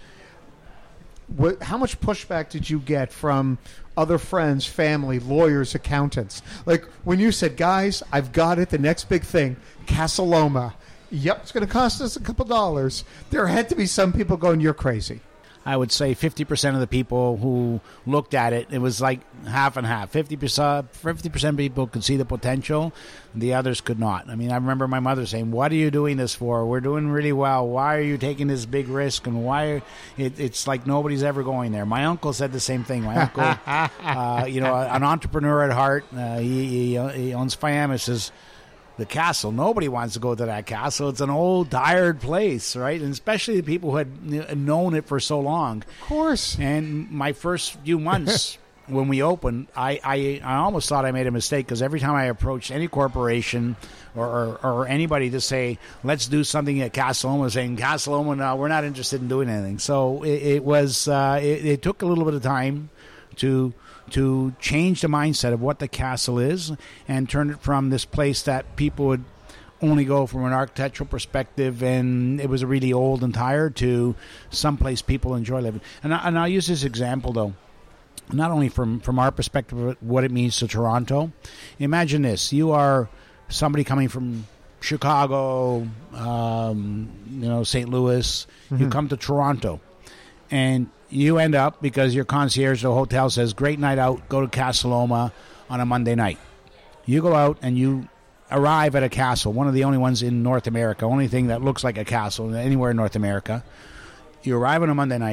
what, how much pushback did you get from other friends, family, lawyers, accountants? Like when you said, guys, I've got it, the next big thing, Casa Loma. Yep, it's going to cost us a couple dollars. There had to be some people going, you're crazy. I would say fifty percent of the people who looked at it, it was like half and half. fifty percent, fifty percent of people could see the potential, the others could not. I mean, I remember my mother saying, what are you doing this for? We're doing really well. Why are you taking this big risk? And why are, it, it's like nobody's ever going there. My uncle said the same thing. My uncle, uh, you know, an entrepreneur at heart, uh, he, he, he owns Fiamma, says, the castle. Nobody wants to go to that castle. It's an old, tired place, right? And especially the people who had known it for so long. Of course. And my first few months when we opened, I, I, I almost thought I made a mistake because every time I approached any corporation or, or, or anybody to say, let's do something at Casa Loma, saying, Casa Loma, no, we're not interested in doing anything. So it, it was, uh, it, it took a little bit of time to to change the mindset of what the castle is and turn it from this place that people would only go from an architectural perspective and it was really old and tired to someplace people enjoy living. And, I, and I'll use this example, though, not only from, from our perspective of what it means to Toronto. Imagine this. You are somebody coming from Chicago, um, you know, Saint Louis. Mm-hmm. You come to Toronto. And you end up, because your concierge at the hotel says, great night out, go to Casa Loma on a Monday night. You go out and you arrive at a castle, one of the only ones in North America, only thing that looks like a castle anywhere in North America. You arrive on a Monday night,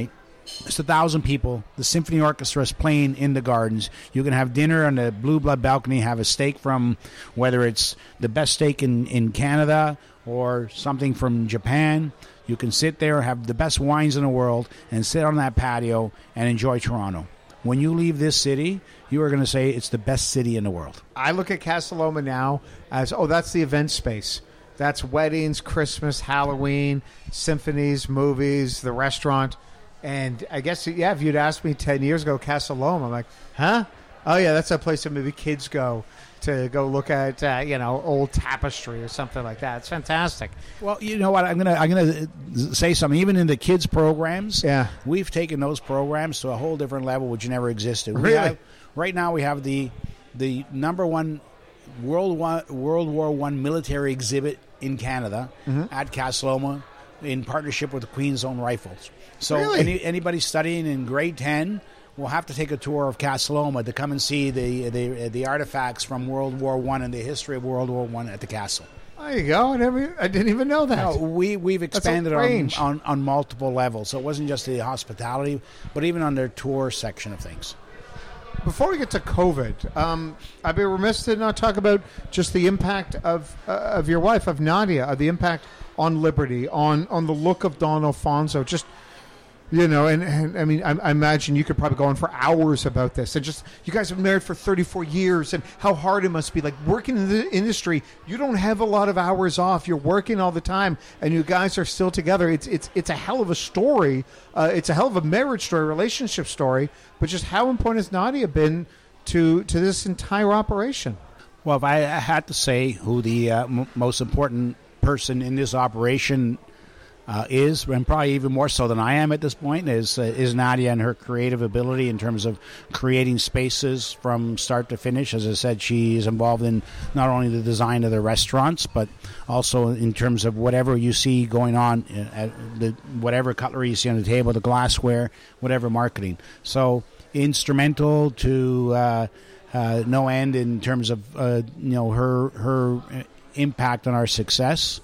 It's a thousand people. The symphony orchestra is playing in the gardens. You can have dinner on the Blue Blood balcony, have a steak from whether it's the best steak in, in Canada or something from Japan. You can sit there, have the best wines in the world, and sit on that patio and enjoy Toronto. When you leave this city, you are going to say it's the best city in the world. I look at Casa Loma now as, oh, that's the event space. That's weddings, Christmas, Halloween, symphonies, movies, the restaurant. And I guess, yeah, if you'd asked me ten years ago, Casa Loma, I'm like, huh? Oh, yeah, that's a place that maybe kids go to go look at, uh, you know, old tapestry or something like that. It's fantastic. Well, you know what? I'm gonna I'm gonna say something. Even in the kids programs, yeah, we've taken those programs to a whole different level, which never existed. Really? We have, right now, we have the the number one World War World War One military exhibit in Canada mm-hmm. at Casa Loma in partnership with the Queen's Own Rifles. So really? any, anybody studying in grade ten will have to take a tour of Casa Loma to come and see the the, the artifacts from World War One and the history of World War One at the castle. There you go. I, never, I didn't even know that. No, we, we've expanded on, on, on, on multiple levels. So it wasn't just the hospitality, but even on their tour section of things. Before we get to COVID, um, I'd be remiss to not talk about just the impact of uh, of your wife, of Nadia, of the impact on Liberty, on, on the look of Don Alfonso, just... You know, and, and I mean, I, I imagine you could probably go on for hours about this. And just, you guys have been married for thirty-four years, and how hard it must be. Like, working in the industry, you don't have a lot of hours off. You're working all the time, and you guys are still together. It's it's it's a hell of a story. Uh, it's a hell of a marriage story, relationship story. But just how important has Nadia been to, to this entire operation? Well, if I had to say who the uh, m- most important person in this operation Uh, is, and probably even more so than I am at this point, is uh, is Nadia and her creative ability in terms of creating spaces from start to finish. As I said, she is involved in not only the design of the restaurants, but also in terms of whatever you see going on, at the whatever cutlery you see on the table, the glassware, whatever marketing. So instrumental to uh, uh, no end in terms of uh, you know her her impact on our success.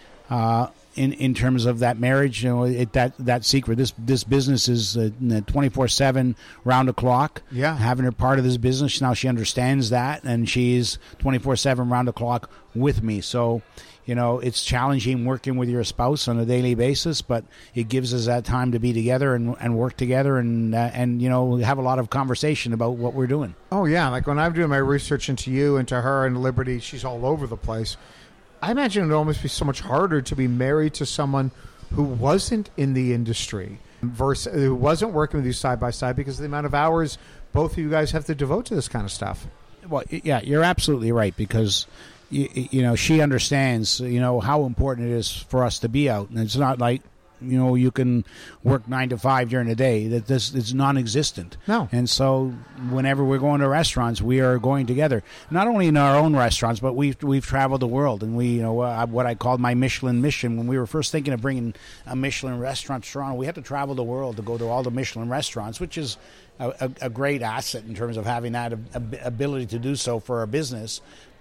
Uh, In, in terms of that marriage, you know, it, that that secret. This this business is twenty-four seven, round the clock. Yeah, having her part of this business now, she understands that, and she's twenty-four seven, round the clock with me. So, you know, it's challenging working with your spouse on a daily basis, but it gives us that time to be together and and work together, and uh, and you know, have a lot of conversation about what we're doing. Oh yeah, like when I'm doing my research into you and to her and Liberty, she's all over the place. I imagine it would almost be so much harder to be married to someone who wasn't in the industry, versus who wasn't working with you side by side, because of the amount of hours both of you guys have to devote to this kind of stuff. Well, yeah, you're absolutely right, because you, you know, she understands, you know, how important it is for us to be out, and it's not like, you know, you can work nine to five during the day. That this is non-existent. No. And so whenever we're going to restaurants, we are going together. Not only in our own restaurants, but we've we've traveled the world, and we, you know, uh, what I called my Michelin mission. When we were first thinking of bringing a Michelin restaurant to Toronto, we had to travel the world to go to all the Michelin restaurants, which is a, a, a great asset in terms of having that ab- ability to do so for our business.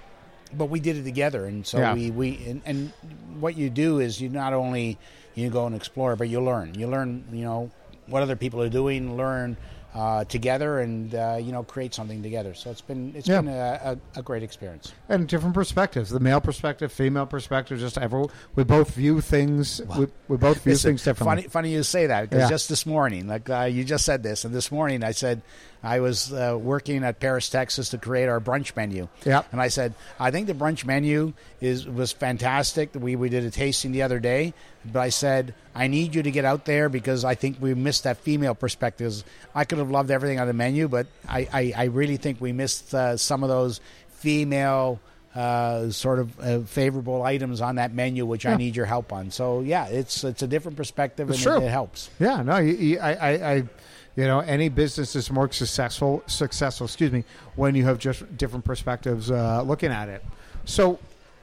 But we did it together, and so yeah. we we and, and what you do is you not only you go and explore, but you learn. You learn, you know, what other people are doing. Learn uh, together, and uh, you know, create something together. So it's been it's yeah. been a, a, a great experience. And different perspectives: the male perspective, female perspective. Just ever, we both view things. Well, we, we both view things differently. Funny, funny you say that, because yeah. just this morning, like uh, you just said this, and this morning I said. I was uh, working at Paris, Texas, to create our brunch menu. Yeah. And I said, I think the brunch menu is was fantastic. We we did a tasting the other day, but I said, I need you to get out there, because I think we missed that female perspective. I could have loved everything on the menu, but I, I, I really think we missed uh, some of those female uh, sort of uh, favorable items on that menu, which yeah. I need your help on. So, yeah, it's it's a different perspective, it's and true. It, it helps. Yeah, no, you, you, I, I, I You know, any business is more successful, successful, excuse me, when you have just different perspectives uh, looking at it. So,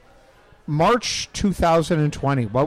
March two thousand twenty, well,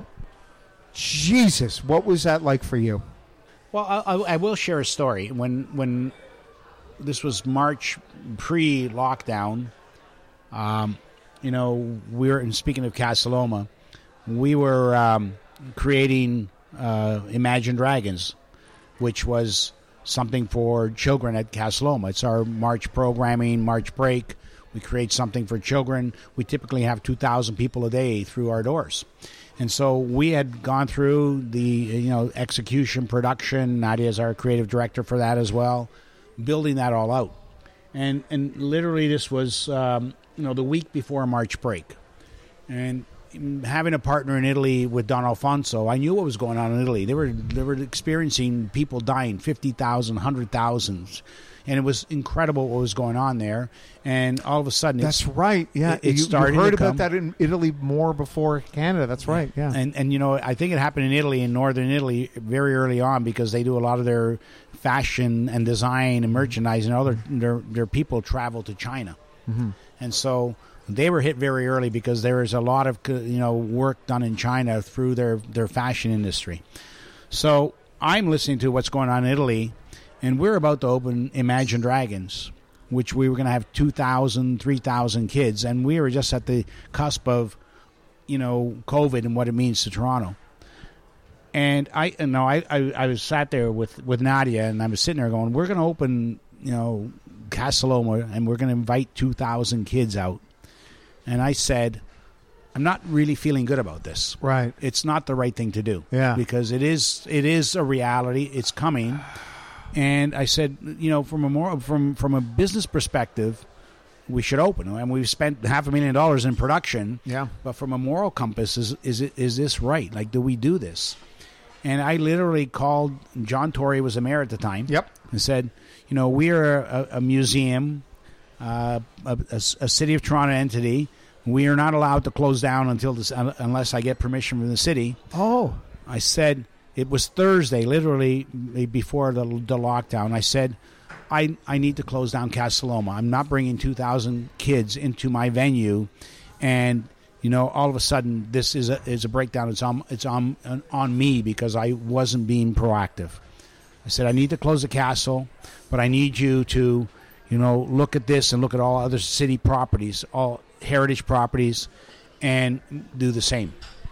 Jesus, what was that like for you? Well, I, I will share a story. When when this was March pre-lockdown, um, you know, we were, and speaking of Casa Loma, we were um, creating uh, Imagine Dragons. which was something for children at Casa Loma. It's our March programming, March break. We create something for children. We typically have two thousand people a day through our doors. And so we had gone through the, you know, execution, production. Nadia is our creative director for that as well, building that all out. And and literally this was, um, you know, the week before March break. And having a partner in Italy with Don Alfonso, I knew what was going on in Italy. They were they were experiencing people dying, fifty thousand, one hundred thousand. And it was incredible what was going on there. And all of a sudden... That's right. Yeah. It, it you, started you heard to about come. that in Italy more before Canada. That's right. Yeah. And, and, you know, I think it happened in Italy, in northern Italy, very early on because they do a lot of their fashion and design and merchandising. All their, their, their people travel to China. Mm-hmm. And so they were hit very early because there is a lot of, you know, work done in China through their, their fashion industry. So I'm listening to what's going on in Italy. And we're about to open Imagine Dragons, which we were going to have two thousand, three thousand kids. And we were just at the cusp of, you know, COVID and what it means to Toronto. And I, you know, I, I, I was sat there with, with Nadia, and I was sitting there going, we're going to open, you know, Casa Loma, and we're going to invite two thousand kids out. And I said, I'm not really feeling good about this. Right. It's not the right thing to do. Yeah. Because it is, it is a reality. It's coming. And I said, you know, from a more from from a business perspective, we should open. And we've spent half a million dollars in production. Yeah. But from a moral compass, is is it is this right? Like, do we do this? And I literally called John Tory, was the mayor at the time. Yep. And said, you know, we are a, a museum, uh, a, a, a city of Toronto entity. We are not allowed to close down until this, unless I get permission from the city. Oh. I said. It was Thursday, literally before the, the lockdown. I said, I I need to close down Casa Loma. I'm not bringing two thousand kids into my venue, and you know, all of a sudden, this is a is a breakdown. It's on it's on on me because I wasn't being proactive. I said, I need to close the castle, but I need you to, you know, look at this and look at all other city properties, all heritage properties, and do the same.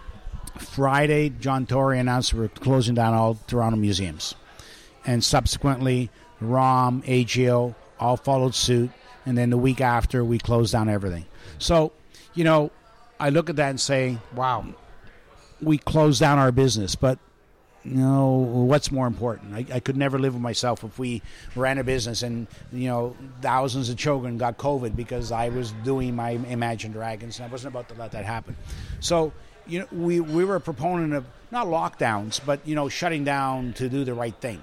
Friday, John Tory announced we're closing down all Toronto museums. And subsequently, ROM, A G O, all followed suit. And then the week after, we closed down everything. So, you know, I look at that and say, wow, we closed down our business. But, you know, what's more important? I, I could never live with myself if we ran a business and, you know, thousands of children got COVID because I was doing my Imagine Dragons. And I wasn't about to let that happen. So, you know, we, we were a proponent of not lockdowns, but, you know, shutting down to do the right thing.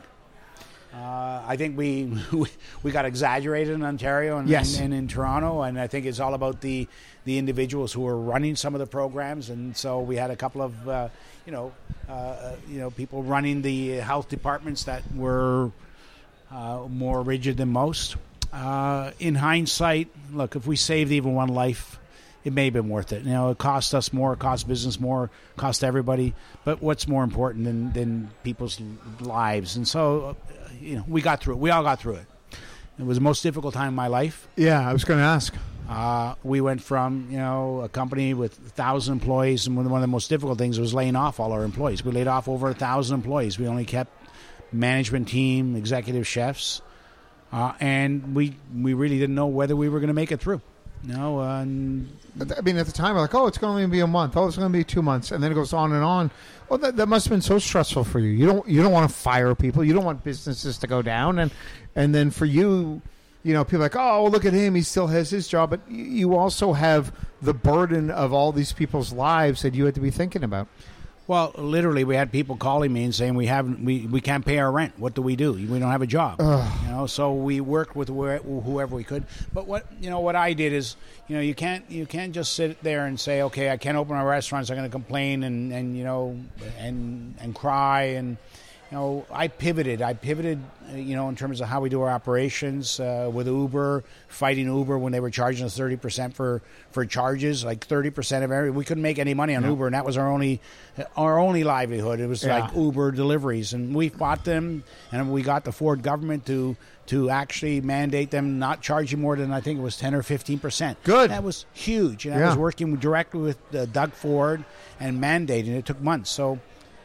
Uh, I think we, we we got exaggerated in Ontario and, yes. and, and in Toronto, and I think it's all about the, the individuals who are running some of the programs. And so we had a couple of, uh, you know, uh, you know, people running the health departments that were uh, more rigid than most. Uh, in hindsight, look, if we saved even one life, it may have been worth it. You know, it cost us more, it cost business more, it cost everybody. But what's more important than, than people's lives? And so, uh, you know, we got through it. We all got through it. It was the most difficult time in my life. Yeah, I was going to ask. Uh, we went from, you know, a company with one thousand employees, and one of the most difficult things was laying off all our employees. We laid off over one thousand employees. We only kept management team, executive chefs, uh, and we we really didn't know whether we were going to make it through. No, uh, and I mean, at the time, we're like, oh, it's going to be a month. Oh, it's going to be two months, and then it goes on and on. Well, that, that must have been so stressful for you. You don't you don't want to fire people. You don't want businesses to go down, and and then for you, you know, people are like, oh, look at him. He still has his job, but you also have the burden of all these people's lives that you had to be thinking about. Well, literally, we had people calling me and saying we haven't, we, we can't pay our rent. What do we do? We don't have a job. Ugh. You know, so we worked with whoever we could. But what you know, what I did is, you know, you can't you can't just sit there and say, okay, I can't open our restaurants. I'm going to complain and, and you know and and cry and. You know, I pivoted. I pivoted, you know, in terms of how we do our operations uh, with Uber, fighting Uber when they were charging us thirty percent for, for charges, like thirty percent of every. We couldn't make any money on no. Uber, and that was our only our only livelihood. It was yeah. like Uber deliveries, and we fought them, and we got the Ford government to to actually mandate them not charging more than I think it was ten or fifteen percent. Good. That was huge, and I yeah. was working directly with uh, Doug Ford and mandating. It took months, so.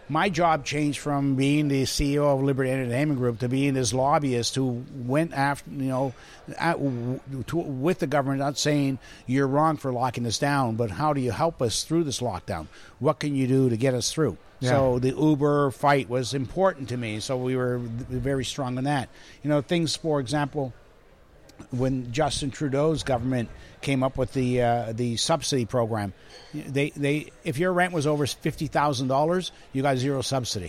my job changed from being the C E O of Liberty Entertainment Group to being this lobbyist who went after, you know, at, to, with the government, not saying you're wrong for locking us down, but how do you help us through this lockdown? What can you do to get us through? Yeah. So the Uber fight was important to me, so we were very strong on that. You know, things, for example, when Justin Trudeau's government came up with the uh, the subsidy program, they they if your rent was over fifty thousand dollars, you got zero subsidy.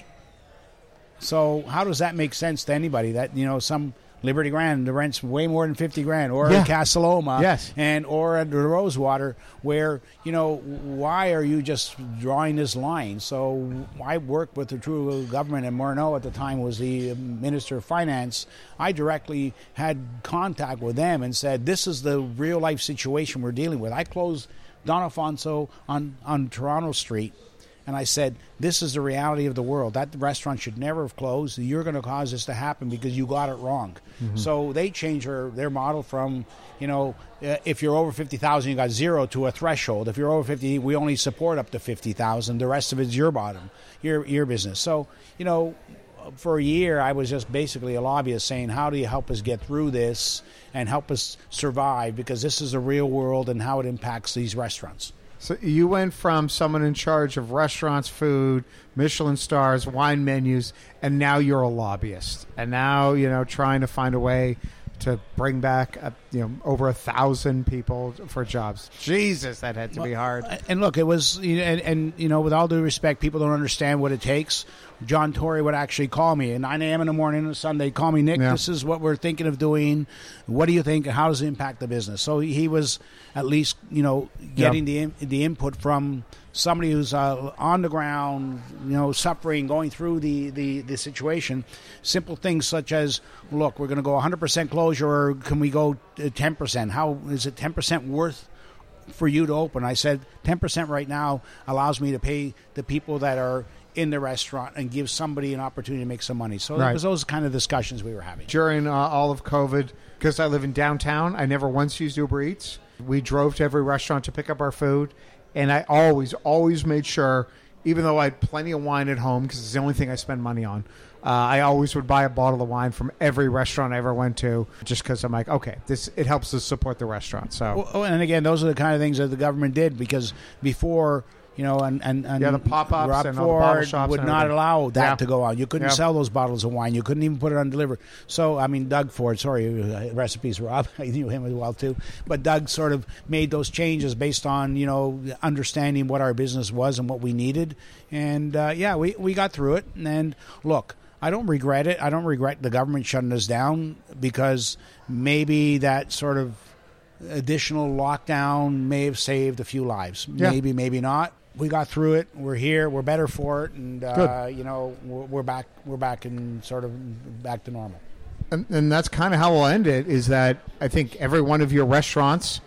So how does that make sense to anybody? That, you know, some Liberty Grand, the rent's way more than fifty grand, or yeah. in Casa Loma, yes, and or at the Rosewater, where, you know, why are you just drawing this line? So I worked with the Trudeau government, and Morneau at the time was the Minister of Finance. I directly had contact with them and said, this is the real life situation we're dealing with. I closed Don Alfonso on, on Toronto Street. And I said, this is the reality of the world. That restaurant should never have closed. You're going to cause this to happen because you got it wrong. Mm-hmm. So they changed their, their model from, you know, uh, if you're over fifty thousand, you got zero, to a threshold. If you're over fifty, we only support up to fifty thousand. The rest of it's your bottom, your your business. So, you know, for a year, I was just basically a lobbyist saying, how do you help us get through this and help us survive? Because this is the real world and how it impacts these restaurants. So you went from someone in charge of restaurants, food, Michelin stars, wine menus, and now you're a lobbyist. And now, you know, trying to find a way to bring back, a, you know, over a thousand people for jobs. Jesus, that had to well, be hard. And look, it was, and, and, you know, with all due respect, people don't understand what it takes. John Tory would actually call me at nine a.m. in the morning on a Sunday, call me, Nick, yeah. this is what we're thinking of doing. What do you think? How does it impact the business? So he was at least, you know, getting yeah. the the input from somebody who's uh, on the ground, you know, suffering, going through the, the, the situation. Simple things such as, look, we're going to go one hundred percent closure, or can we go ten percent? How is it ten percent worth for you to open? I said ten percent right now allows me to pay the people that are in the restaurant and give somebody an opportunity to make some money. So right. it was those kind of discussions we were having. During uh, all of COVID, because I live in downtown, I never once used Uber Eats. We drove to every restaurant to pick up our food, and I always, always made sure, even though I had plenty of wine at home, because it's the only thing I spend money on, uh, I always would buy a bottle of wine from every restaurant I ever went to, just because I'm like, okay, this it helps us support the restaurant. So, well, and again, those are the kind of things that the government did, because before... You know, and, and, and yeah, the pop-ups Rob and all the bottle shops would not allow that yeah. to go on. You couldn't yeah. sell those bottles of wine. You couldn't even put it on delivery. So, I mean, Doug Ford, sorry, uh, recipes, Rob. I knew him as well, too. But Doug sort of made those changes based on, you know, understanding what our business was and what we needed. And, uh, yeah, we, we got through it. And, look, I don't regret it. I don't regret the government shutting us down, because maybe that sort of additional lockdown may have saved a few lives. Yeah. Maybe, maybe not. We got through it. We're here. We're better for it, and uh, you know, we're, we're back. We're back in sort of back to normal. And, and that's kind of how we'll end it. Is that I think every one of your restaurants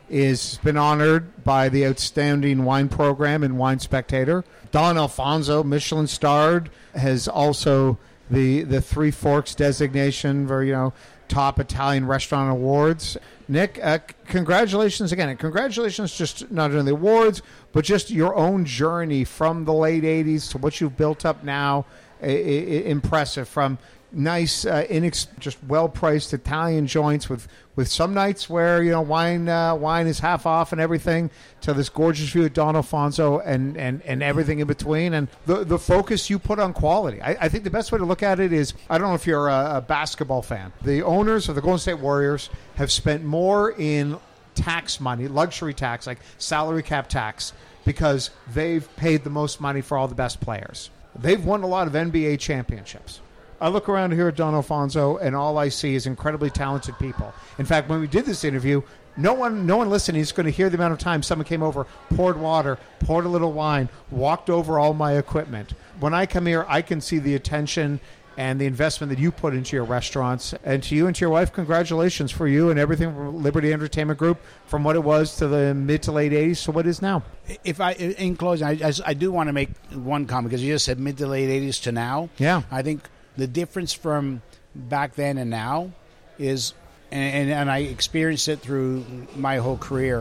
is been honored by the outstanding wine program and Wine Spectator. Don Alfonso, Michelin starred, has also the the Three Forks designation for, you know, top Italian restaurant awards. Nick, uh, congratulations again. And congratulations just not only the awards, but just your own journey from the late eighties to what you've built up now. I- I- impressive. From nice, uh, inex- just well-priced Italian joints with, with some nights where, you know, wine uh, wine is half off and everything, to this gorgeous view at Don Alfonso and, and, and everything in between. And the the focus you put on quality. I, I think the best way to look at it is, I don't know if you're a, a basketball fan. The owners of the Golden State Warriors have spent more in tax money, luxury tax, like salary cap tax, because they've paid the most money for all the best players. They've won a lot of N B A championships. I look around here at Don Alfonso, and all I see is incredibly talented people. In fact, when we did this interview, no one no one listening is going to hear the amount of time someone came over, poured water, poured a little wine, walked over all my equipment. When I come here, I can see the attention and the investment that you put into your restaurants. And to you and to your wife, congratulations for you and everything from Liberty Entertainment Group, from what it was to the mid to late eighties to what it is now. If I, in closing, I, I do want to make one comment, because you just said mid to late eighties to now. Yeah. I think the difference from back then and now is, and, and I experienced it through my whole career,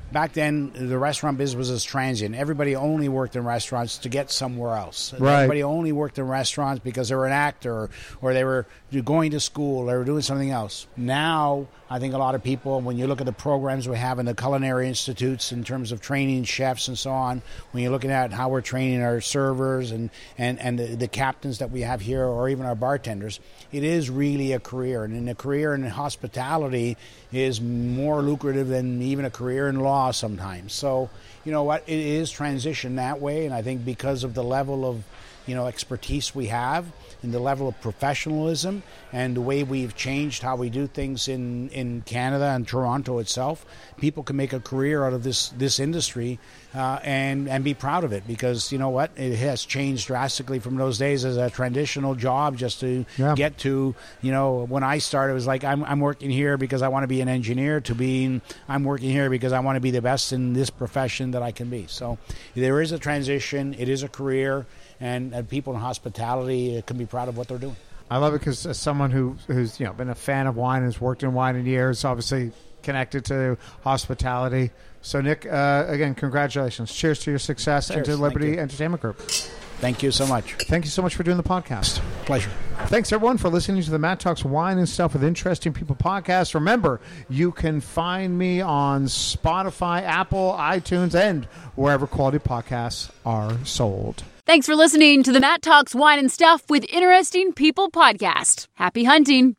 back then the restaurant business was as transient. Everybody only worked in restaurants to get somewhere else. Right. Everybody only worked in restaurants because they were an actor or they were going to school, they were doing something else. Now, I think a lot of people, when you look at the programs we have in the culinary institutes in terms of training chefs and so on, when you're looking at how we're training our servers and, and, and the, the captains that we have here or even our bartenders, it is really a career. And in a career in hospitality is more lucrative than even a career in law sometimes. So, you know what, it is transition that way. And I think because of the level of, you know, expertise we have and the level of professionalism and the way we've changed how we do things in, in Canada and Toronto itself, people can make a career out of this, this industry uh, and, and be proud of it because, you know what, it has changed drastically from those days as a traditional job just to yeah. get to, you know, when I started, it was like I'm, I'm working here because I want to be an engineer to being I'm working here because I want to be the best in this profession that I can be. So there is a transition. It is a career. And, and people in hospitality can be proud of what they're doing. I love it because as someone who, who's you know been a fan of wine and has worked in wine in years, obviously connected to hospitality. So, Nick, uh, again, congratulations. Cheers to your success. Cheers. And to Liberty Entertainment Group. Thank you so much. Thank you so much for doing the podcast. Pleasure. Thanks, everyone, for listening to the Matt Talks Wine and Stuff with Interesting People podcast. Remember, you can find me on Spotify, Apple, iTunes, and wherever quality podcasts are sold. Thanks for listening to the Matt Talks Wine and Stuff with Interesting People podcast. Happy hunting.